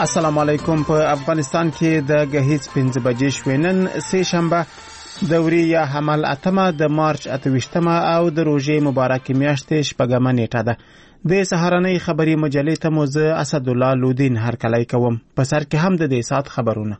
السلام علیکم. په افغانستان کې د غهیځ 5 بجې شوې نن سه شنبه دوري یا حمل اتمه د مارچ 28مه او د روزې مبارکې میاشتې شپږمه نیټه ده. د سهارنۍ خبري مجلې ته مو زه اسدالله لودین هرکلی کوم. په سر کې هم د دې سات خبرونه.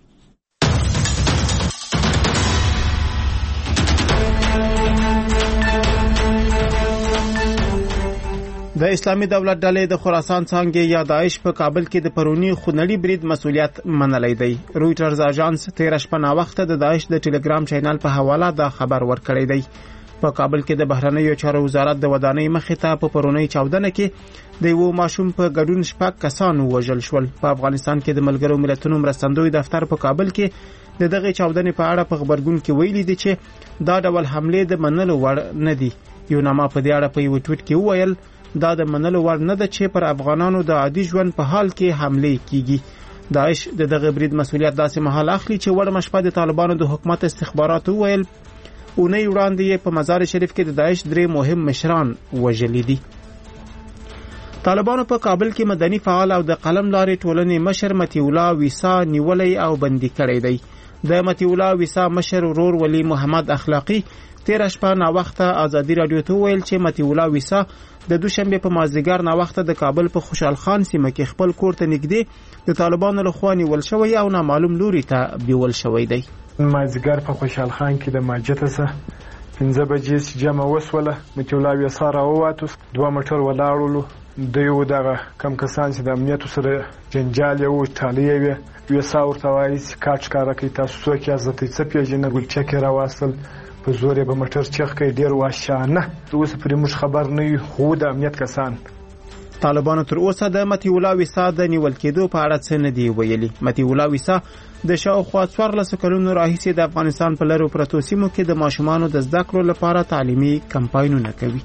د اسلامي دولت ډلې د خراسان څانګې یا داعش په کابل کې د پرونی خونړي برید مسؤلیت منلی دی. رویټرز اژانس 13 شپه وخت د داعش د ټلګرام چینل په حواله دا خبر ورکړی دی. په کابل کې د بهرنیو چارو وزارت د ودانۍ مخې ته په پرونی چاودنه کې د یو ماشوم په ګډون شپږ کسان وژل شول. په افغانستان کې د ملګرو ملتونو مرستندوی دفتر په کابل کې د دغه چاودنې په اړه په خبرګون کې ویلي دي چې دا ډول حمله د منلو وړ نه دي. یو نامه په دې اړه په یو ټویټ کې وویل دا د منلو وړ نه ده چې پر افغانانو د عادي ژوند په حال کې حمله کیږي. داعش د دغه برید مسؤلیت داسې مهال اخلي چې وړ مشپه د طالبانو د حکومت استخباراتو ویل اونۍ وړاندې په مزار شریف کې د داعش 3 مهم مشران وژلي دي. طالبانو په کابل کې مدني فعال او د قلم لارې ټولنې مشر متی الله ویسا نیولې او بندي کړی دی. د متی الله ویسا مشر ورور ولی محمد اخلاقی 13 شپه وخته ازادي رادیو ته ویل چې متی الله ویسا د دوشنبه په مازدیګر وخته د کابل په خوشحال خان سیمه کې خپل کور ته نږدې د طالبانو لخوا نیول شوی او نامعلوم لوري ته بیول شوی دی. مازدیګر په خوشحال خان کې د ماجته څخه 15 بجې جمع وسوله. متی الله ویسا راوواتو 2 موټر ولاړولو. دوی دغه کم کسان چې د امنیت سره جنجال یو تالیه وي ویسا ورته وایي کاټ کار کوي تاسو څوک یاست څه پیژنه ګل چک راوصل په زور به موټر چخ کوي ډیر واشانه. اوس پرې موږ خبر نه یو خو د امنیت کسان. طالبانو تر اوسه د متی الله ویسا د نیول کېدو په اړه څه نه دی ویلي. متی الله ویسا د شاوخوا 14 کلونو راهیسې د افغانستان په لرو پرتو سیمو کې د ماشومانو د زده کړو لپاره تعلیمي کمپاینونه کوي.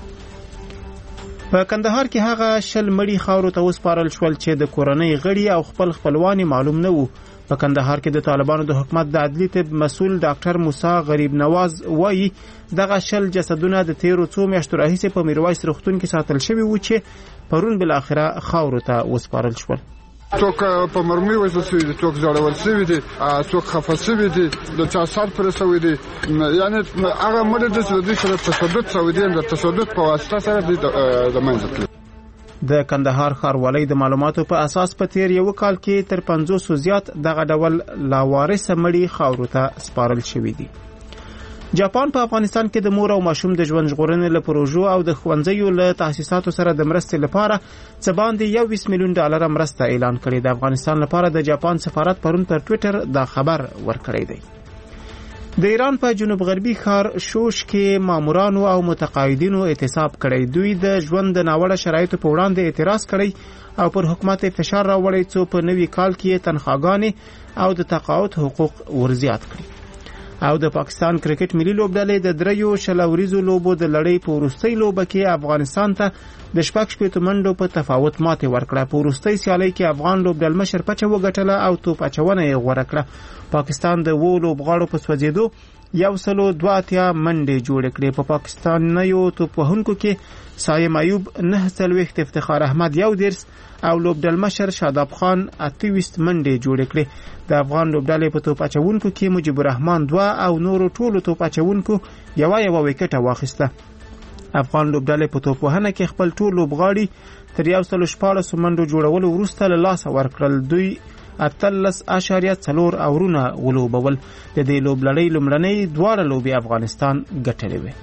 په کندهار کې هغه شل مړي خاورو ته وسپارل شول چې د کورنۍ غړي او خپلوان معلوم نه وو. په کندهار کې د طالبانو د حکومت د عدلی طب مسؤل ډاکټر موسی غریب نواز وایي دغه شل جسدونه د 13 میاشتو راهیسې په میرویس روغتون کې ساتل شوي وو چې پرون بل اخره خاورو ته وسپارل شول. څوک په مرمۍ وژل شوي دي، څوک زړول شوي دي، څوک خفه شوي دي، د چا سر پرې شوی دی. یعنې هغه مړه د دوی سره تشدد شوی دی، د تشدد په واسطه سره دوی د منځه تللي. د کندهار ښاروالۍ د معلوماتو په اساس په تیر یو کال کې تر 500 زیات دغه ډول لاوارثه مړي خاورو ته سپارل شوي دي. جاپان په افغانستان کې د مور او ماشوم د ژوند ژغورنې له پروژو او د ښوونځیو له تاسیساتو سره د مرستې لپاره څه باندې 21 میلیون ډالر مرسته اعلان کړې. د افغانستان لپاره د جاپان سفارت پرون پر ټویټر دا خبر ورکړی دی. د ایران په جنوب غربي ښار شوش کې مامورانو او متقاعدینو اعتصاب کړی. دوی د ژوند د ناوړه شرایطو په وړاندې اعتراض کړی او پر حکومت فشار راوړی څو په نوي کال کې تنخواګانې او د تقاعد حقوق ورزیات کړي. او د پاکستان کرکټ ملي لوبډلې د 3 شلوریزو لوبو د لړۍ په وروستۍ لوبه کې افغانستان ته د 6 منډو په تفاوت ماتې ورکړه. په وروستۍ سیالۍ کې افغان لوبډل مشر پچه وګټله او توپ اچونه یې غوړه کړه. پاکستان د وو لوبغاړو په سوځېدو 102 منډې جوړې کړې. په پاکستانیو توپ وهونکو کې سایم ایوب 9 افتخار احمد 1 او لوبډل مشر شاداب خان 28 منډې جوړې کړې. د افغان لوبډلې په توپ اچونکو کې مجيب الرحمن 2 او نورو ټولو توپ اچونکو یو وکټه واخیسته. افغان لوبډلې په توپ وهنه کې خپل ټول لوبغاړي تر 114 منډو جوړولو وروسته له لاسه ورکړل. دوی 13.4 اورونه ولوبول. د دې لوبلړۍ لومړنۍ 2 لوبې افغانستان ګټلې وې.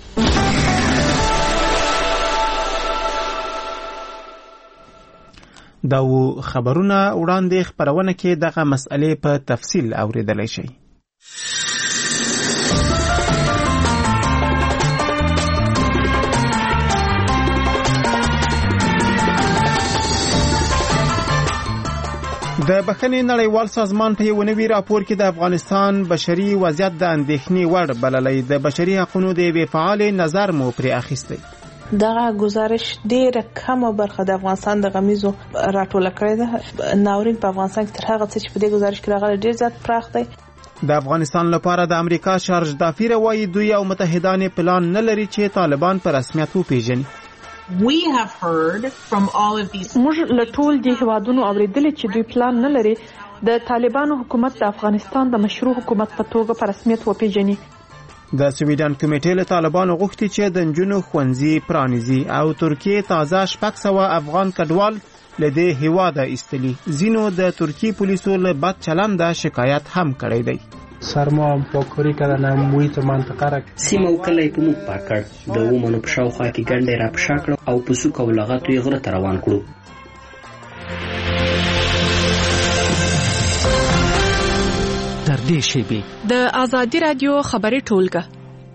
دا و خبرونه وړاندې خبرونه کې دغه مسئلې په تفصیل اوریدلای شئ. د بخښنې نړیوال سازمان په یو نوي راپور کې د افغانستان بشري وضعیت د اندېښنې وړ بللی. د بشري حقوقو د یوې فعالې نظر مو پرې اخیستی. دغه گزارش ډیره کمه برخه د افغانستان د غمیزو راټوله کړې ده. ناورین په افغانستان کې تر هغه څه چې په دې گزارش کې راغلی ډیر زیات پراخ دی. د افغانستان لپاره د امریکا شارج دافیر وایي دوی او متحدان پلان نه لري چې طالبان په رسمیت وپیژني. We have heard from all of these. موږ له ټول دې هیوادونو اوریدلي چې دوی پلان نه لري د طالبانو حکومت د افغانستان د مشروع حکومت په توګه په رسمیت وپیژني. د سویډن کمیټې له طالبانو غوښتي چې د نجونو ښوونځي پرانیزي او ترکیه تازه 600 افغان کډوال له دې هیواده ایستلي. ځینو د ترکیه پولیسو له بد چلند شکایت هم کړی دی. سرما هم پاکوري کردن محیط منطقه را سیمه او کلی په موږ پاک کړ. د ومنو په شاوخوا کې ګنډې را پشا کړو او په سوک او لغتو یې غره ته روان کړو. تر دې شیبې د آزادي رادیو خبري ټولګه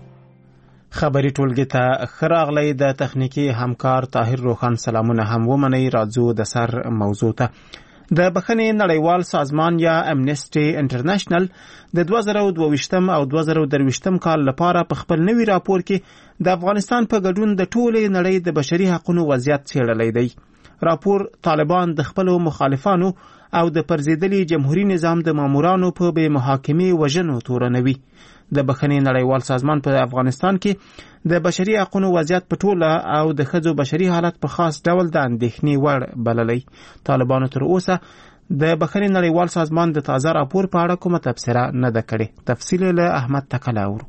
خبري ټولګه ته خراغلی د تخنیکی همکار طاهر روخان سلامونه هم ومني. راځو د سر موضوع ته. د بخښنې نړیوال سازمان یا امنیسټي انټرنیشنل د 2022 او 2023 کال لپاره په خپل نوي راپور کې د افغانستان په ګډون د ټولې نړۍ د بشري حقوقو وضعیت څېړلی دی. راپور طالبان د خپل مخالفانو او د پرزیدلي جمهوریت نظام د مامورانو په بې محاکمې وژنو تورنوي. د بخښنې نړیوال سازمان په افغانستان کې د بشري حقوقو وضعیت په ټوله او د ښځو بشري حالت په خاص ډول د اندېښنې وړ بللی. طالبانو تر اوسه د بخښنې نړیوال سازمان د تازه راپور په اړه کومه تبصره نه ده کړې. تفصیل له احمد تکله اورو.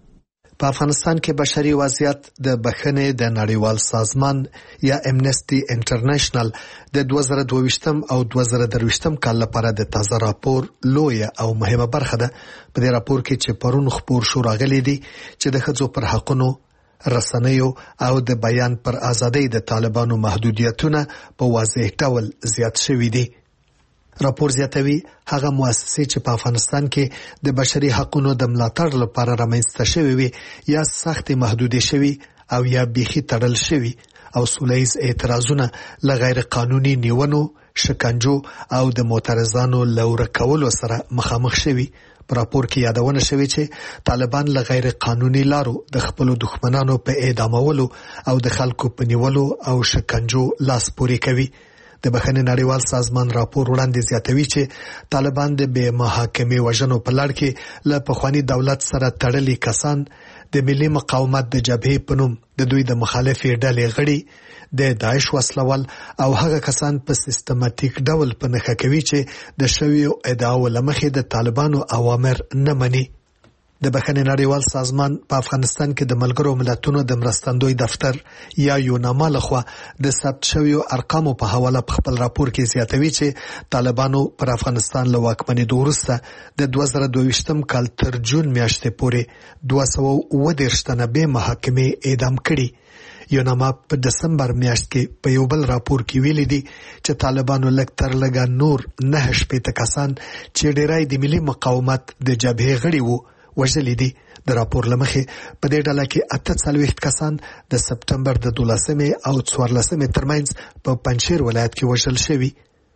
په افغانستان کې بشري وضعیت د بخښنې د نړیوال سازمان یا امنیسټي انټرنیشنل د 2022 او 2023 کال لپاره د تازه راپور لویه او مهمه برخه ده. په دې راپور کې چې پرون خبر شو راغلي دي چې د ښځو پر حقونو، رسنیو او د بیان پر ازادۍ د طالبانو محدودیتونه په واضح ډول زیات شوي دي. راپور زیاتوي هغه مؤسسې چې په افغانستان کې د بشري حقوقو د ملاتړ لپاره رامنځته شوي وي یا سخت محدودې شوي او یا بیخي تړل شوي او سولیز اعتراضونه له غیر قانوني نیونو، شکنجو او د معترضانو له ورکولو سره مخامخ شوي. په راپور کې یادونه شوې چې طالبان له غیر قانوني لارو د خپل دښمنانو په اعدامولو او د خلکو په نیولو او شکنجو لاس پورې کوي. د بخښنې نړیوال سازمان راپور وړاندې زیاتوي چې طالبان د بې محاکمې وژنو په لړ کې له پخواني دولت سره تړلي کسان، د ملي مقاومت د جبهې په نوم د دوی د مخالفې ډلې غړي، د داعش وسلوال او هغه کسان په سیستماتیک ډول په نښه کوي چې د شویو ادعاو له مخې د طالبانو اوامر نه مني. د بخښنې نړیوال سازمان په افغانستان کې د ملګرو ملتونو د مرستندوی دفتر یا یوناما لخوا د ثبت شویو ارقامو په حواله په خپل راپور کې زیاتوي چې طالبانو پر افغانستان له واکمنېدو وروسته د 2022 کال تر جون میاشتې پورې 230 تنه بې محاکمې اعدام کړي. یوناما په دسمبر میاشت کې په یو بل راپور کې ویلي دي چې طالبانو لږ تر لږه نور 9 کسان چې ډیری د ملي مقاومت د جبهې غړي وو وژلي دي. د راپور لمخې په دې ډله کې 48 کسان د سپتمبر د 12 او 14 ترمنځ په پنجشیر ولایت کې وژل شوي.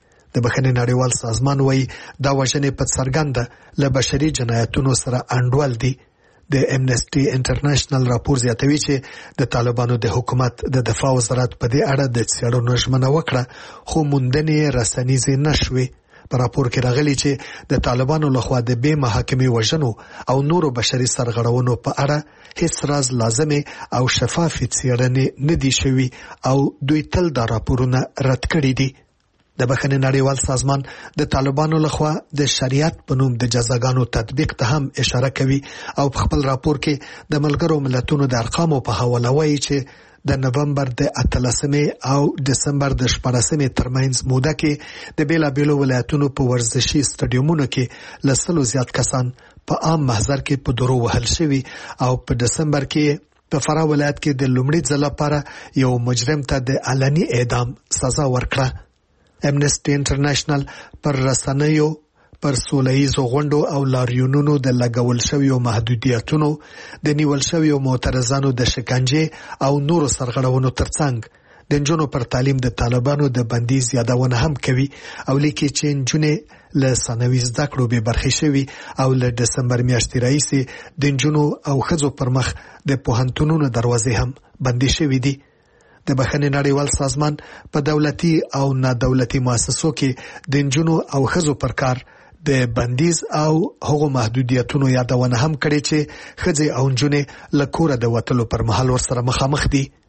د بخښنې نړیوال سازمان وایي دا وژنې په څرګنده له بشري جنایتونو سره انډول دي. د امنیسټي انټرنیشنل راپور زیاتوي چې د طالبانو د حکومت د دفاع وزارت په دې اړه د څېړنو ژمنه وکړه خو موندنې رسنیزې نشوي. په راپور کې راغلي چې د طالبانو لخوا د بې محاکمې وژنو او نورو بشري سرغړونو په اړه هیڅ راز لازمه او شفافه څېړنې نه دي شوي او دوی تل دا راپورونه رد کړي دي. د بخښنې نړیوال سازمان د طالبانو لخوا د شریعت په نوم د جزاګانو تطبیق ته هم اشاره کوي او په خپل راپور کې د ملګرو ملتونو د ارقامو په حواله وایي چې د نومبر د 18 او دسمبر د 14 ترمنځ موده کې د بیلابیلو ولایتونو په ورزشي سټډیومونو کې لسلو زیات کسان په عام محضر کې په درو وهل شوي او په دسمبر کې په فراه ولایت کې د لومړي ځل لپاره یو مجرم ته د علني اعدام سزا ورکړه. امنیسټي انټرنیشنل پر رسنیو، پر سولهییزو غونډو او لاریونونو د لګول شویو محدودیتونو، د نیول شویو معترضانو د شکنجې او نورو سرغړونو ترڅنګ د نجونو پر تعلیم د طالبانو د بندیز یادونه هم کوي او لیکي چې نجونې له ثانوي زده کړو بې برخې شوي او له دسمبر میاشتې راهیسې د نجونو او ښځو پر مخ د پوهنتونونو دروازې هم بندې شوي دي. د بخښنې نړیوال سازمان په دولتي او نادولتي مؤسسو کې د نجونو او ښځو پر کار د بندیز او هغو محدودیتونو یادونه هم کړې چې ښځې او نجونې له کوره د وتلو پر مهال ورسره مخامخ دي.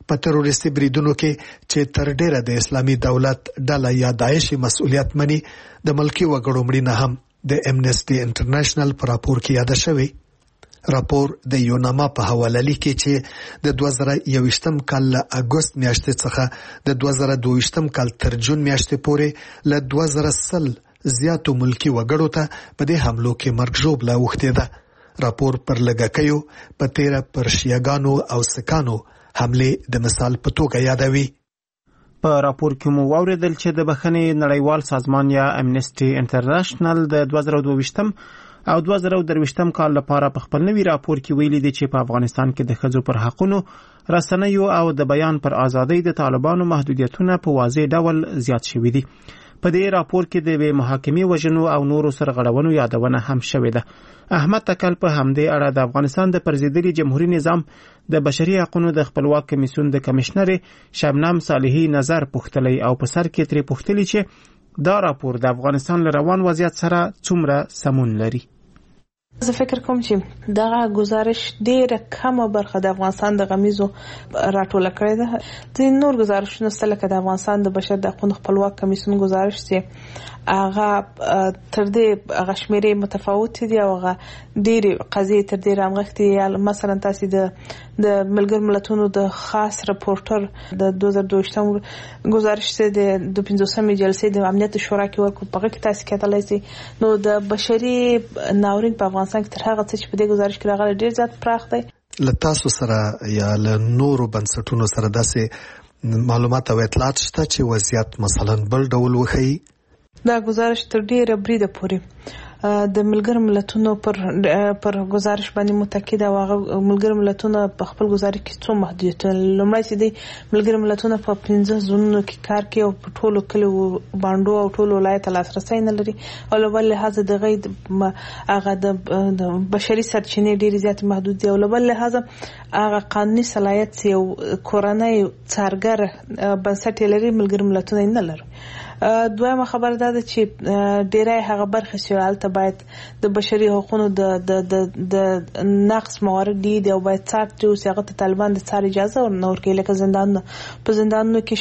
په تروریستي بریدونو کې چې تر ډیره د اسلامي دولت ډله یا داعش مسؤلیت مني د ملکی وګړو مړینه هم د امنسټي انټرنیشنل پر راپور کې یاد شوی. راپور د یوناما په حواله لیکي چې د 2021م کال له اګوست میاشتې څخه د 2022م کال تر جون میاشتې پورې له 2000 زیاتو ملکی وګړو ته په دې حملو کې مرګ ژوبله اوښتې ده. راپور پر لګکیو په تیره پر شیعاګانو او سکانو حمله د مثال په توګه یادوي. په راپور کې مو واوریدل چې د بخښنې نړیوال سازمان یا امنسټي انټرنیشنل د 2022م او 2023م کال لپاره په خپل نوي راپور کې ویلي دي چې په افغانستان کې د ښځو پر حقونو، رسنیو او د بیان پر ازادۍ د طالبانو محدودیتونه په واضح ډول زیات شوي دي. په دې راپور کې د محاکمې وژنو او نورو سرغړونو یادونه هم شوې ده. احمد تکل په همدې اړه د افغانستان د پرزیدلي جمهوریت نظام د بشري حقوقو د خپلواک کمیسیون د کمشنر شبنم صالحي نظر پوښتلی او په سر کې ترې پوښتلی چې دا راپور د افغانستان له روان وضعیت سره څومره سمون لري. زه فکر کوم چې دغه گزارش ډیره کمه برخه د افغانستان د غمیزو راټوله کړې ده. د نور گزارشونو سره لکه د افغانستان د بشر د حقوقو خپلواک کمیسیون گزارش چې هغه تر دې هغه شمیرې متفاوت دي او هغه ډېری قضیې تر دې رامغښتي. مثلا تاسو د ملګرو ملتونو د خاص رپورټر د 2022م گزارش د 15مې جلسې د امنیت شورا کې ورکو په کې تاسو کتلای شئ. نو د بشري ناورین په افغانستان کې تر هغه څه چې په دې گزارش کې راغلي ډېر زیات پراخ دی. له تاسو سره یا له نورو بنسټونو سره داسې معلومات او اطلاعات شته چې وضعیت مثلا بل ډول وښیي؟ دا گزارش تر ډیره بریده پورې د ملګرو ملتونو پر گزارش باندې متکید او هغه ملګرو ملتونو په خپل گزارش کې څو محدودیتونه لومړی چې د ملګرو ملتونو په 15 زونونو کې کار کوي او په ټولو کلیو باندې او ټولو ولایت لاسرسي نه لري او له لحاظ د غید هغه د بشري سرچینې ډېر زیات محدود دي او له لحاظ هغه قانوني صلاحیت یو کورنۍ څارګر بنسټ لري ملګرو ملتونو نه لري. دویمه خبر ده چې ډیری هغه برخه چې حالت باید د بشري حقوقو د نقص موارد دي او باید څارت او هغه طالبان د څار اجازه ورنور کوي لکه زندانونه په زندانونو کې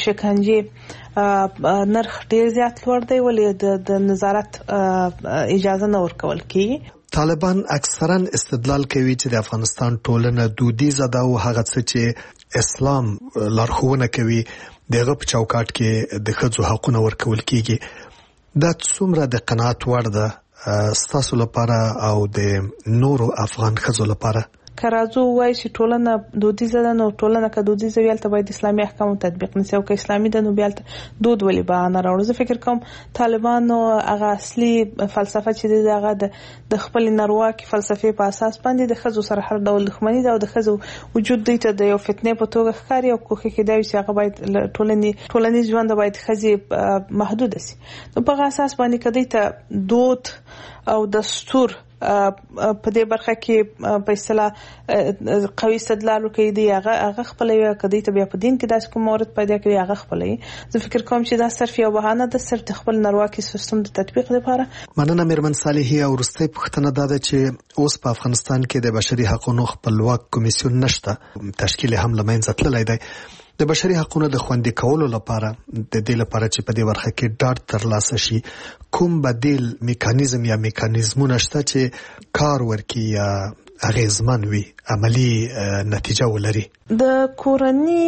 شکنجه نرخ ډیر زیات لوړ دی ولې د نظارت اجازه نه ورکول کیږي. طالبان اکثرا استدلال کوي چې د افغانستان ټولنه دودیزه ده او هغه څه چې اسلام لارښوونه کوي دغه په چوکاټ کې د ښځو حقوقونه ورکول کیږي. دا څومره د قناعت وړ ده ستاسو لپاره او د نورو افغان ښځو لپاره؟ کرازو وایي چې ټولنه دودیزه ده نو ټولنه که دودیزه وي هلته باید اسلامي احکام تطبیق نشي او که اسلامي ده نو بیا هلته دود ولې بهانه راوړو. زه فکر کوم طالبانو هغه اصلي فلسفه چې دی هغه د خپل نارواکي فلسفې په اساس باندې د ښځو سره هر ډول دښمني ده او د ښځو وجود دوی ته د یو فتنې په توګه ښکاري او کوښښ کوي چې هغه باید ټولنیز ژوند باید ښځې محدود شي. نو په اساس باندې کدی ته دود او دستور په دې برخه کې په اصطلاح قوي استدلال کوي دی هغه خپل یو کدی ته بیا په دین کې داس کوم مورد پیدا کوي هغه خپلې. زه فکر کوم چې دا صرف یو بهانه ده صرف د خپل نارواکي سیستم د تطبیق لپاره. مننه میرمن صالحي. او وروستۍ پوښتنه ده چې اوس په افغانستان کې د بشري حقوقو خپلواک کمیسیون نشته، تشکیل هم لمنځه تللی دی. د بشري حقوقو د خوندي کولو لپاره د دې لپاره چې په دې برخه کې ډاډ ترلاسه شي کوم بدیل میکانیزم یا میکانیزمونه شته چې کار ورکړي یا اغیزمن وي، عملی نتیجه ولري؟ د کورني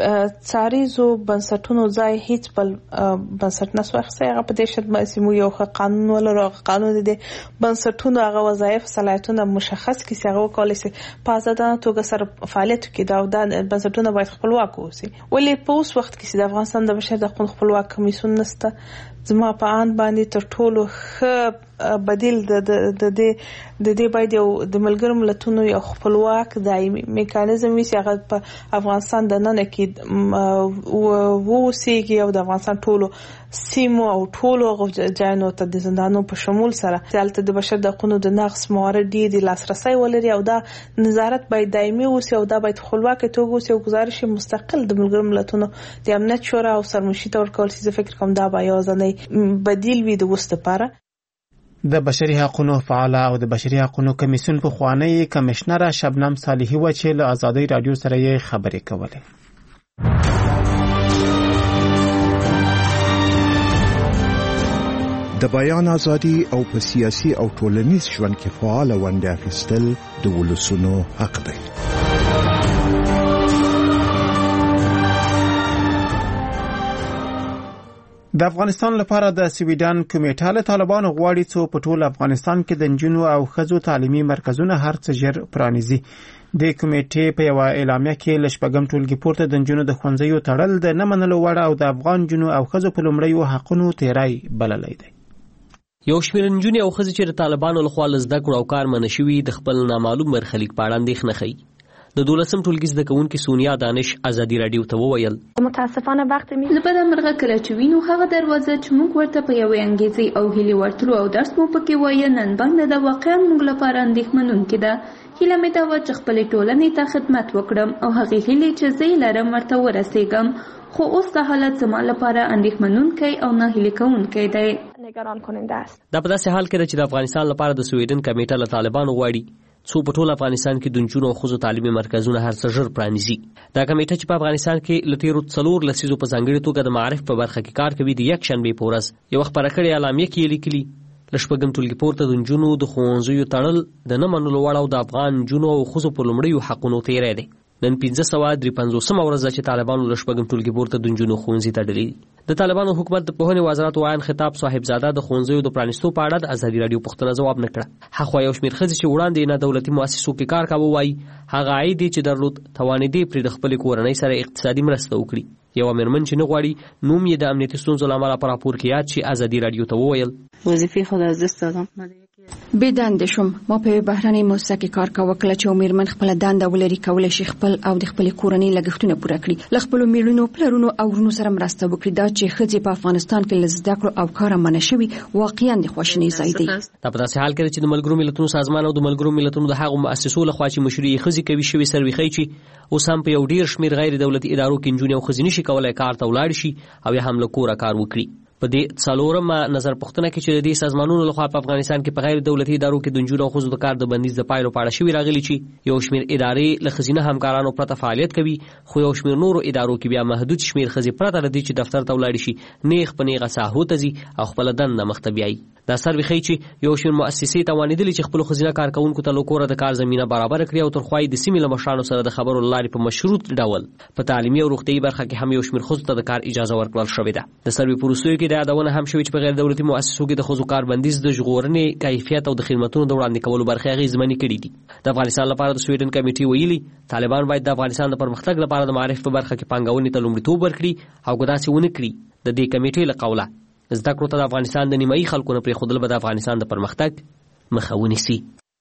څاریزو بنسټونو ځای هیڅ بل بنسټ نه سو اخیستی. هغه په دې شرط باندې مو یو قانون ولرو. قانون د بنسټونو هغه وظایف صلاحیتونه مشخص کړي چې هغه وکولای شي په ازادانه توګه سره فعالیت وکړي. دا بنسټونه باید خپلواک اوسي. ولې په اوس وخت کې د افغانستان د بشر د حقوقو خپلواک کمیسیون نشته. زما په آن باندې تر ټولو ښه بدیل د دې باید یو د ملګرو ملتونو یو خپلواک دایمي میکانیزم وي چې هغه په افغانستان د نن کې ووسیږي او د افغانستان ټولو سیمو او ټولو ځایونو ته د زندانونو په شمول سره هلته د بشر د حقوقو د نقض موارد دي لاسرسي ولري او دا نظارت باید دایمي اوسي او دا باید خپلواک توګه اوسي او گزارش مستقل د ملګرو ملتونو د امنیت شورا او سرمشي ته ورکول شي. زه فکر کوم دا به یو ځنی بدیل وي د وست لپاره. د بشري حقوقو فعاله او د بشري حقوقو کمیسیون پخوانی کمشنر شبنم صالحي و چې له آزادۍ رادیو سره یې خبرې کولې. د بیان ازادي او په سیاسي او ټولنیز ژوند کې فعال ونډه اخیستل د ولسونو حق دی. د افغانستان لپاره د سویډن کمیټه له طالبانو غواړي چې په ټول افغانستان کې د نجونو او ښځو تعلیمي مرکزونه هر څه ژر پرانیزي. د کمیټې په یو اعلامیه کې لشپږم ټولګي پورته د نجونو د ښوونځیو تړل د نه منلو وړ او د افغان نجونو او ښځو په لومړیو حقونو تیری بللی دی. یو شمېر نجونې او ښځې چې د طالبانو لخوا له زده کړو او کار منع شوي د خپل نامعلوم برخلیک په اړه اندېښنه ښیي. د 12م ټولګي زده کوونکې سونیا دانش ازادي راډیو ته وویل متاسفانه وخت می له بده مرغه کله چې وینو هغه دروازه چې موږ ورته په یوې انګیزې او هیلې ورتلو او درس مو پکې وایه نن باندې د واقعا موږ لپاره اندېښمنونکې ده. هیله مې دا وه چې خپلې ټولنې ته خدمت وکړم او هغې هیلې چې زه یې لرم ورته ورسېږم، خو اوس دا حالت زما لپاره اندېښمنونکی او ناهیلې کوونکی دی. دا په داسې حال کې ده چې د افغانستان لپاره د سویډن کمیټه له طالبانو غواړي څو په ټول افغانستان کې د نجونو او ښځو تعلیمي مرکزونه هر څه ژر پرانیزي. دا کمیټه چې په افغانستان کې له تېرو 4 لسیزو په ځانګړې توګه د معارف په برخه کې کار کوي، د یکشنبې په ورځ یوه خپره کړې اعلامیه کې یې لیکلي له شپږم ټولګي پورته د نجونو د ښوونځیو تړل د نه منلو وړ او د افغان نجونو او ښځو په لومړیو حقونو تیری دی. نن 1553 ورځ چې طالبانو له شپږم ټولګي پورته د نجونو ښوونځي تړلي دي. د طالبانو حکومت د پوهنې وزارت وایي خطاب صاحبزاده د ښوونځیو د پرانیستو په اړه د ازادي راډیو پوښتنه ځواب نه کړه. هغه یو شمېر ښځې چې وړاندې نه دولتي مؤسسو کې کار کاوه وایي هغه عاید چې درلود توانېدې پرې د خپلې کورنۍ سره اقتصادي مرسته وکړي. یوه مېرمن چې نه غواړي نوم یې د امنیتي ستونزو له امله په راپور کې یاد شي ازادي راډیو ته وویل وظیفې خود از دست دادم، بې دندې شوم. ما په بهرنۍ موسسه کې کار کاوه. کله چې مېرمن خپله دنده ولري کولی شي خپل او د خپلې کورنۍ لګښتونه پوره کړي، له خپلو میړونو پلرونو او ورونو سره مرسته وکړي. دا چې ښځې په افغانستان کې له زده کړو او کاره منع شوي واقعا د خواشینۍ ځای دی. دا په داسې حال کې چې د ملګرو ملتونو سازمان او د ملګرو ملتونو د هغو مؤسسو لخوا چې مشري یې ښځې کوي شوي سروې ښیي چې اوس هم په یو ډېر شمېر غیر دولتي ادارو کې نجونې او ښځې نشي کولی کار ته ولاړ شي او یا هم له کوره کار وکړي. په دې څلورمه نظر پوښتنه کې چې د دې سازمانونو لخوا په افغانستان کې په غیر دولتي ادارو کې د نجونو او ښځو د کار د بندیز د پایلو په اړه شوي راغلي چې یو شمېر ادارې له ښځینه همکارانو پرته فعالیت کوي، خو یو شمېر نورو ادارو کې بیا محدود شمېر ښځې پرته له دې چې دفتر ته ولاړې شي نیغ په نیغه ساحو ته ځي او خپله دنده مخته بیایي. دا سروې ښیي چې یو شمېر مؤسسې توانېدلې چې خپلو ښځینه کارکوونکو ته له کوره د کار زمینه برابره کړي او تر خوا یې د سیمې له مشرانو سره د خبرو له لارې په مشروط ډول په تعلیمي او روغتیایي برخه کې هم یو شمېر ښځو ته د کار اجازه ورکړل شوې ده. د سروې په وروستیو کې دا یادونه هم شوې چې په غیر دولتي مؤسسو کې د ښځو کار بندیز د ژغورنې کیفیت او د خدمتونو د وړاندې کولو برخې اغېزمنې کړي دي. د افغانستان لپاره د سویډن کمیټې ویلي طالبان باید د افغانستان د پرمختګ لپاره د معارف په برخه کې پانګونې ته لومړیتوب ورکړي او که داسې ونه کړي د دې کمیټې له قوله زده کړو ته د افغانستان د نیمایي خلکو نه پرېښودل به د افغانستان د پرمختګ مخه ونیسي.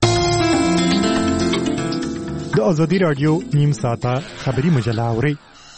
د ازادي راډیو نیم ساعته خبري مجله اورئ.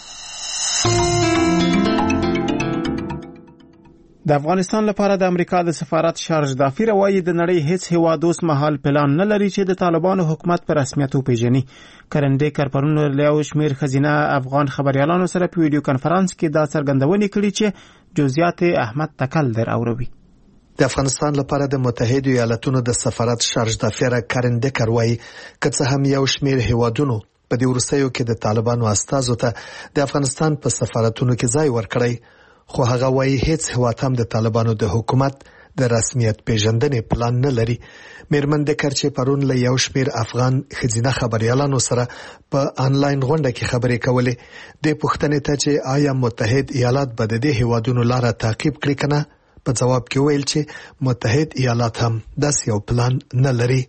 د افغانستان لپاره د امریکا د سفارت شارج دافیر وایي د نړۍ هیڅ هیواد اوس مهال پلان نه لري چې د طالبانو حکومت په رسمیت وپیژني. کرندې کارپرونو له یو شمېر ښځینه افغان خبریالانو سره په ویډیو کنفرانس کې دا څرګندونې کړي چې جزئیات احمد تکل در اوروي. د افغانستان لپاره د متحده ایالاتونو د سفارت شارج دافیر کرندې کاروي که څه هم یو شمېر هیوادونو په دې وروستیو کې د طالبانو استازو ته د افغانستان په سفارتونو کې ځای ورکړی، خو هغه وایي هیڅ هیواد هم د طالبانو د حکومت د رسمیت پیژندنې پلان نه لري. مېرمن دکر چې پرون له یو شمېر افغان ښځینه خبریالانو سره په آنلاین غونډه کې خبرې کولې د پوښتنې ته چې آیا متحد ایالات به د دې هیوادونو لاره تعقیب کړي کنه، په جواب کې ویل چې متحد ایالات هم داسې یو پلان نه لري.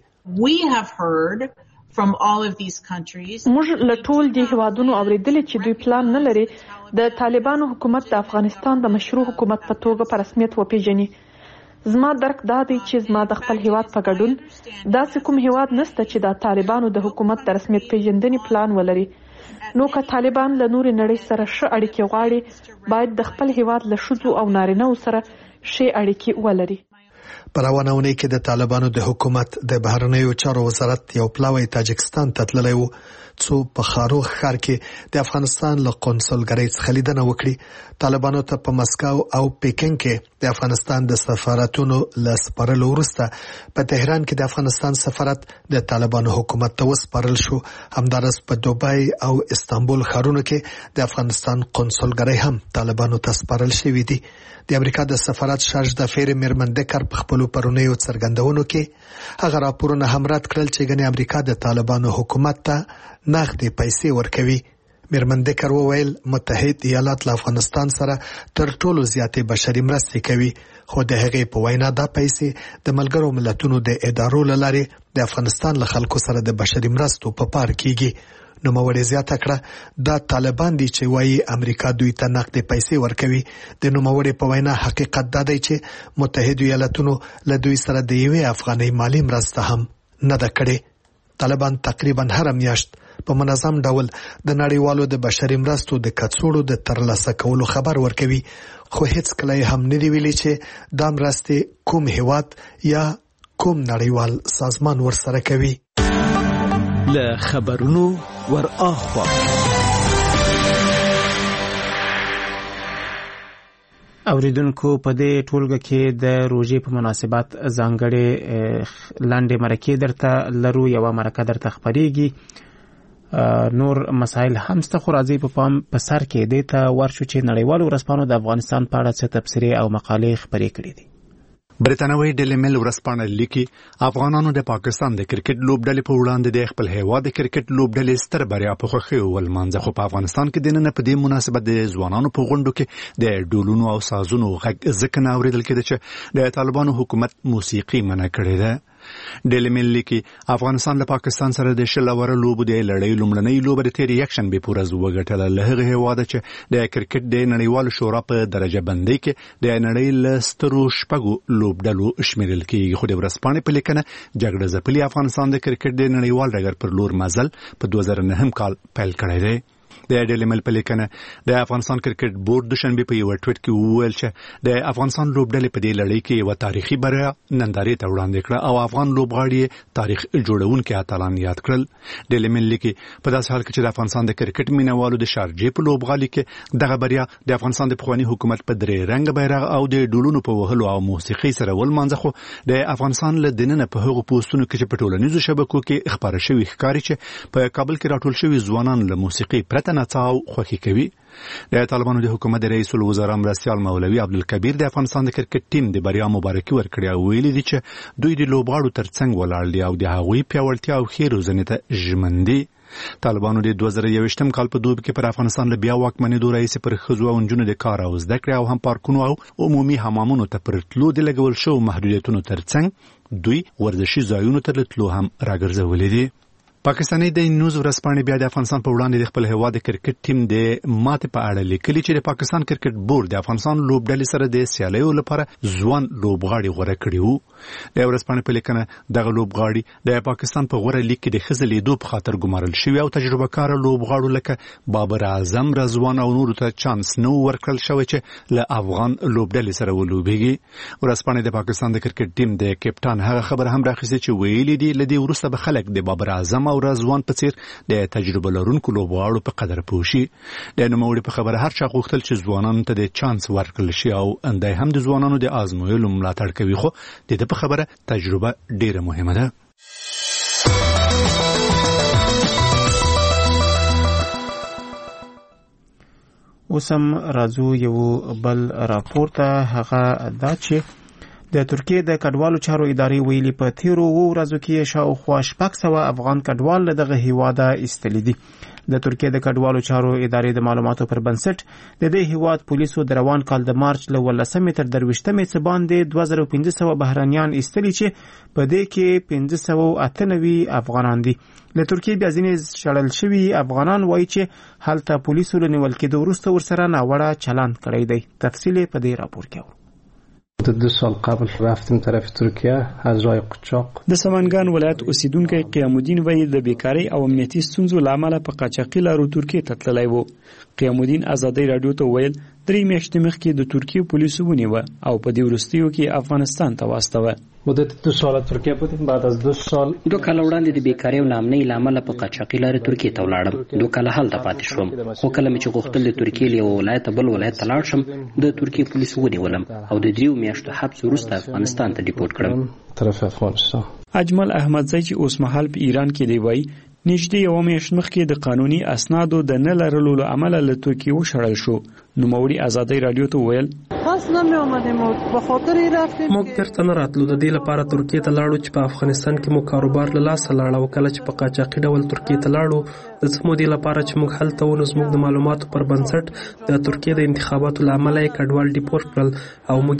موږ له ټول دې هیوادونو اوریدلې چې دوی پلان نه لري د طالبانو حکومت د افغانستان د مشروع حکومت په توګه په رسمیت وپیژني. زما درک دا دی چې زما د خپل هیواد په ګډون داسې کوم هیواد نشته چې د طالبانو د حکومت د رسمیت پیژندنې پلان ولري. نو که طالبان له نورې نړۍ سره ښه اړیکې غواړي باید د خپل هیواد له ښځو او نارینه‌و سره ښې اړیکې ولري. په روانه اونۍ کې د طالبانو د حکومت د بهرنیو چارو وزارت یو پلاوی تاجکستان ته تللی و څو په خاروخ ښار کې د افغانستان له قونسلګرۍ څخه لیدنه وکړي. طالبانو ته په مسکو او پیکن کې د افغانستان د سفارتونو له سپارلو وروسته په تهران کې د افغانستان سفارت د طالبانو حکومت ته وسپارل شو. همدارس په دوبای او استانبول ښارونو کې د افغانستان قونسلګرۍ هم طالبانو ته سپارل شوې دي. د امریکا د سفارت شارج د فیر میرمن دکر په خپل پرونیو څرګندونو کې هغه راپورونه هم رد کړل چې ګنې امریکا د طالبانو حکومت ته نغدي پیسې ورکوي. میرمن دکر وویل متحد ایالات له افغانستان سره تر ټولو زیاتې بشري مرستې کوي، خو د هغې په وینا دا پیسې د ملګرو ملتونو د ادارو له لارې د افغانستان له خلکو سره د بشري مرستو په پار کېږي. نوموړې زیاته کړه دا طالبان دي چې وایي امریکا دوی ته نقدي پیسې ورکوي. د نوموړې په وینا حقیقت دا دی چې متحد ایالاتونو له دوی سره د یوې افغانۍ مالي مرسته هم نه ده کړې. طالبان تقریبا هر میاشت په منظم ډول د نړیوالو د بشري مرستو د کڅوړو د ترلاسه کولو خبر ورکوي، خو هیڅ کله هم نه دی ویلي چې دا مرستې کوم هیواد یا کوم نړیوال سازمان ورسره کوي. له خبرونو ور اخوا اوریدونکو په دې ټولګه کې د روژې په مناسبت ځانګړې لاندې مرکې درته لرو. یوه مرکه درته خپریږي، نور مسایل هم سته، خو راځي په پام په سر کې دې ته ورشو چې نړیوالو ورځپاڼو د افغانستان په اړه څه تبصرې او مقالې خپرې کړې دي. برتانوي ډیلی میل ورځپاڼه لیکي افغانانو د پاکستان د کرکټ لوبډلې په وړاندې د خپل هیواد د کرکټ لوبډلې ستر بریا په خوښۍ ولمانځه، خو په افغانستان کې د نن په دې مناسبت د ځوانانو په غونډو کې د ډولونو او سازونو غږ ځکه نه اورېدل کېده چې د طالبانو حکومت موسیقي منع کړې ده. ډیلی میل لیکي افغانستان له پاکستان سره د شل اوره لوبو د لړۍ لومړنۍ لوبه د تیر یکشنبه په ورځ وګټله. له هغه هیواده چې د کرکټ د نړیوالو شورا په درجه بندۍ کې د نړۍ له سترو شپږو لوبډلو شمیرل کېږي، خو د ورځپاڼې په لیکنه جګړه ځپلي افغانستان د کرکټ د نړیوال ډګر پر لور مزل په 2009 کال پیل کړی دی. د ډیلی میل په لیکنه د افغانستان کرکټ بورډ دوشنبه په یو ټویټ کې وویل چې د افغانستان لوبډلې په دې لړۍ کې یو تاریخي بریا نندارې ته وړاندې کړه او افغان لوبغاړي تاریخ جوړونکي اتلان یاد کړل. ډیلی میل لیکي په داسې حال کې چې د افغانستان د کرکټ مینوالو د شارجې په لوبغالي کې دغه بریا د افغانستان د پخوانی حکومت په درې رنګ بیرغ او د ډولونو په وهلو او موسیقي سره ولمانځه، خو د افغانستان له دننه په هغو پوسټونو کې چې په ټولنیزو شبکو کې خبره شوی ښکاري چې په کابل کې راټول شوي ځوانان له موسیقي پرته نڅا او خوښي کوي. د طالبانو د حکومت رئیس الوزرا مرستیال مولوي عبدالکبیر د افغانستان د کرکټ ټیم د بریا مبارکي ورکړې او ویلي دي چې دوی د لوبغاړو ترڅنګ ولاړ دي او د هغوی پیاوړتیا او ښې روزنې ته ژمن دي. طالبانو د 2021 کال په دوبي کې پر افغانستان له بیا واکمنېدو راهیسې پر ښځو او نجونو د کار او زده کړې او هم پارکونو او عمومي حمامونو ته پر تلو د لګول شوو محدودیتونو ترڅنګ دوی ورزشي ځایونو ته له تلو هم راګرځولي دي. پاکستاني د نیوز ورځپاڼې بیا د افغانستان په وړاندې د خپل هیواد د کرکټ ټیم د ماتې په اړه لیکلي چې د پاکستان کرکټ بورډ د افغانستان لوبډلې سره د سیالیو لپاره ځوان لوبغاړي غوره کړي وو. د ورځپاڼې په لیکنه دغه لوبغاړي د پاکستان په غوره لیګ کې د ښځې لیدو په خاطر ګمارل شوي او تجربه کار لوبغاړو لکه بابر اعظم، رضوان او نورو ته چانس نه ورکړل شوی چې له افغان لوبډلې سره ولوبېږي. ورځپاڼې د پاکستان د کرکټ ټیم د کپټان هغه خبر هم راخیستې چې ویلي دي له دې وروسته به خلک د بابر اعظم او رضوان په څیر د تجربه لرونکو لوبغاړو په قدر پوه شي. د نوموړي په خبره هر چا غوښتل چې ځوانانو ته د چانس ورکړل شي او اندای هم د ځوانانو د آزمویلو ملاتړ کوي، خو د دې په خبره تجربه ډیره مهمه ده. اوس هم راځو یو بل راپور ته، هغه دا چې د ترکیې د کډوالو چارو ادارې ویلي په تیرو ورځو کې شاوخوا 600 افغان کډوال له دغه هیواده ایستلي دي. د ترکیې د کډوالو چارو ادارې د معلوماتو پر بنسټ د دې هیواد پولیسو د روان کال د مارچ له 18 تر 23 څخه باندې 2500 بهرانيان ایستلي چې په دې کې 598 افغانان دي. له ترکیې بیا ځینې شړل شوي افغانان وایي چې هلته پولیسو له نیول کېدو وروسته ورسره ناوړه چلند کړی دی. تفصیل په دې راپور کې. 2 سال قبل رفتیم طرف ترکیه از راه قاچاق. د سمنګان ولایت اوسیدونکو قیام الدین وایي د بیکاری او امنیتي ستونزو لامل په قاچاقي لارو ترکیه ته تللی وو. قیام الدین ازادي رادیو ته ویل 3 میاشتې مخکې د ترکیه پولیسو ونیوه او په دې وروستیو کې افغانستان ته واستوه. مدت 2 سال ترکیه بودیم. بعد از 2 سال 2 کال وړاندې د بیکاری او نامنۍ لامل په قاچاقي لارې ترکیه ته ولاړم. 2 کال هلته پاتې شوم. خو کله چې غوښتل د ترکیه له ولایت بل ولایت ته لاړ شم د ترکیه پولیسو ونیولم او د 3 میاشتو حبس وروسته افغانستان ته ډیپورټ کړم. طرف افغانستان. اجمل احمدزی چې اوس مهال په ایران کې دی وایي نږدې یو میاشت مخکې د قانوني اسنادو د نه لرلو له امله له ترکیه وشړل شو. نوموړي ازادۍ رادیو ته وویل موږ بیرته نه راتلو. د دې لپاره ترکیه ته لاړو چې په افغانستان کې مو کاروبار له لاسه لاړ او کله چې په قاچاقي ډول ترکیه ته لاړو د څه مودې لپاره چې موږ هلته ونو زموږ د معلوماتو پر بنسټ د ترکیه د انتخاباتو له امله یې کډوال ډیپورټ کړل او موږ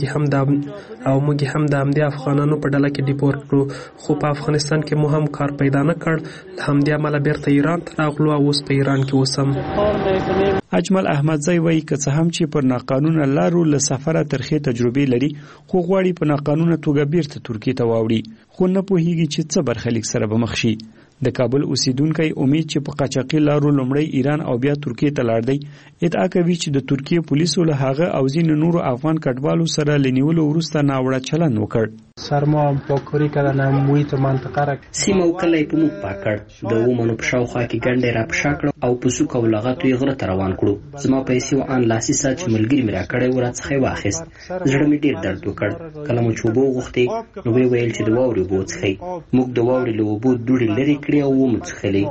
هم د همدې افغانانو په ډله کې ډیپورټ کړو. خو په افغانستان کې مو هم کار پیدا نه کړ. له همدې امله بیرته ایران ته راغلو او اوس په ایران کې اوسم. اجمل احمدزی وایي که څه هم چې پر ناقانونه لارو له سفره ترخې تجربې لري خو غواړي په ناقانونه توګه بیرته ترکیه ته واوړي خو نه پوهیږي چې څه برخلیک سره به مخ شي. د کابل اوسیدونکو امید چې په قاچاقي لارو لومړی ایران او بیا ترکیه ته لاړ دی ادعا کوي چې د ترکیه پولیسو له هغه او ځینو نورو افغان کډوالو سره لنیولو وروسته ناوړه چلند وکړ. سرما پاکوري کړنه محیط منطقه را سیمه او کلی په موږ پاک کړ. د ومنو په شاوخوا کې ګنډې را پشا کړ او په سوک او لغتو یې غره ته روان کړو. زما پیسې او ان لاسي سات چې ملګري مې را کړی و راڅخه یې واخیست. زړه مې ډېر درد وکړ. کله مو چې اوبه وغوښتې نو ویې ویل چې د واورې اوبه وڅښئ. موږ د واورې له اوبو دوړې لرې کړې او ومو څښلې.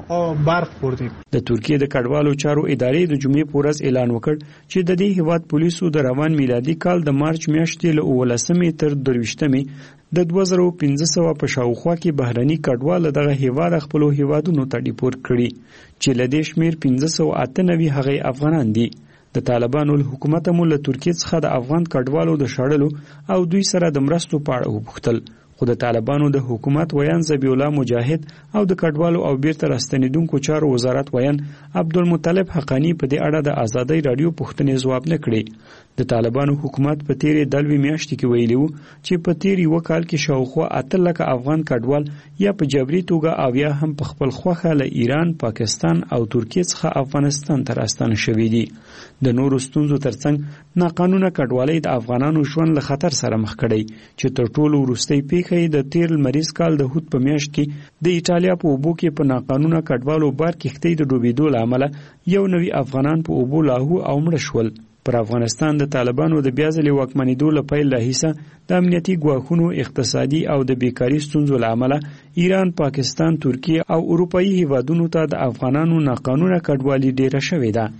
د ترکیه د کډوالو چارو ادارې د جمعې په ورځ اعلان وکړ چې د دې هیواد پولیسو د روان میلادي کال د مارچ میاشتې له 19 تر 23 د 2500 په شاوخوا کې بهرني کډوال دغه هیواد خپل هیوادونو ته ډیپورټ کړي چې له دې شمیر 598 هغه افغانان دي. د طالبانو حکومت مو له ترکیه څخه د افغان کډوالو د شړلو او دوی سره د مرستو په اړه وپوښتل خو د طالبانو د حکومت ویان ذبی الله مجاهد او د کډوالو او بیرته راستنیدونکو چارو وزارت ویان عبدالمطلب حقانی په دې اړه د ازادۍ رادیو پوښتنې ځواب نه کړي. د طالبانو حکومت په تیرې دلوي میاشتې کې ویلي وو چې په تیر یو کال کې شاوخوا 8 لک افغان کډوال یا په جبري توګه او یا هم په خپل خوخه له ایران، پاکستان او ترکیه څخه افغانستان ته راستانه شوي دي. د نورو ستونزو ترڅنګ ناقانونه کډوالۍ د افغانانو ژوند له خطر سره مخ کړي چې تر ټولو وروستۍ پیښه د تیر لمریز کال د هوت په میاشت کې د ایټالیا په اوبو کې په ناقانونه کډوالو بار کښتۍ د ډوبېدو له امله یو نوی افغانان په اوبو لاهو او مړه شول. پر افغانستان د طالبانو د بیا ځلې واکمنېدو له پیل راهیسه د امنیتي ګواښونو، اقتصادي او د بیکاري ستونزو له امله ایران، پاکستان، ترکیه او اروپایي هیوادونو ته د افغانانو ناقانونه کډوالي ډیره شوې ده.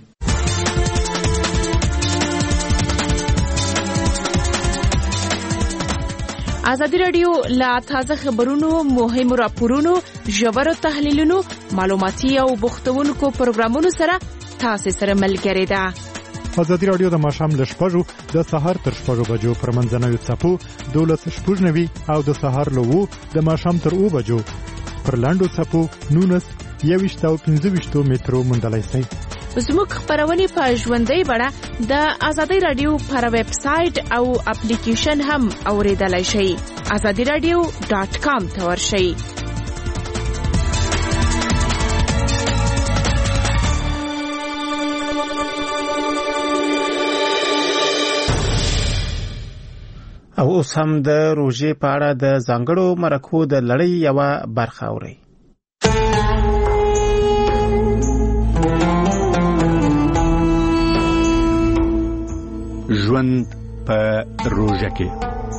ازادي رادیو لا تازه خبرونو، مهمو راپورونو، ژورو تحلیلونو، معلوماتي او بوختونکو پروګرامونو سره تاسو سره ملګری ده. ازادي رادیو د ماښام له 6 د سهار تر 6 بجو پر منځنوي څپو 12:09 او د سهار له 2 د ماښام تر 2 بجو پر لاندو څپو 19 او 15 مترو موندلای شئ. زموږ خبرونه په ژوندۍ بڼه د ازادي رادیو پر ویب سټ او اپلیکیشن هم اوریدلای شئ. azadiradio.com ته ورشئ. او اوس هم د روژې په اړه د ځانګړو مرکو د لړۍ یو برخه اورئ. ژوند په روژه کې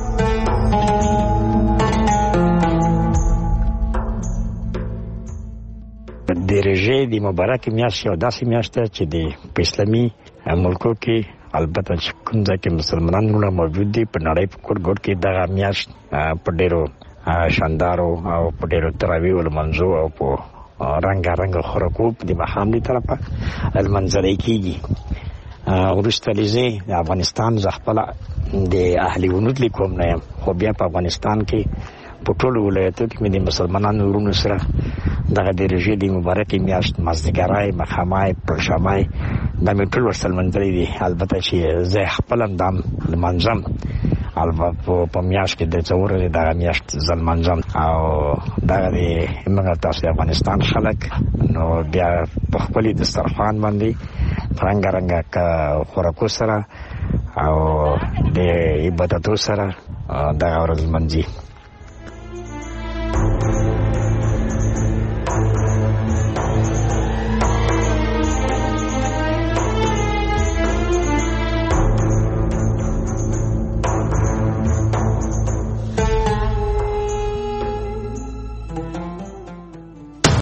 د روژې د مبارک میاشت یو داسې میاشت ده چې د اسلامي ملکو کې البته چې کوم ځای کې مسلمانان موجود دي په نړۍ په ګوټ کې دغه میاشت په ډېرو شاندارو او په ډېرو تراویح لمانځو او په رنګارنګ خوراکو د ماښام دی طرفه لمانځل کېږي. وروسته لیزې د افغانستان زه خپله د اهل ونود لیکوم نه یم، خو بیا په افغانستان کې په ټولو ولایتو کې مې د مسلمانانو ورونو سره دغه د روژې د مبارکې میاشت مازدیګری، ماښامای، پرشامای دا مې ټول ورسره لمانځلي دي. البته چې زه خپل هم دا لمانځم، البته په میاشت کې د څو ورځې دغه میاشت زه لمانځم او دغه د موږ تاسو د افغانستان خلک نو بیا په خپل دسترخوان باندې رنګارنګ خوراکو سره او د عبادتو سره دغه ورځ لمانځي.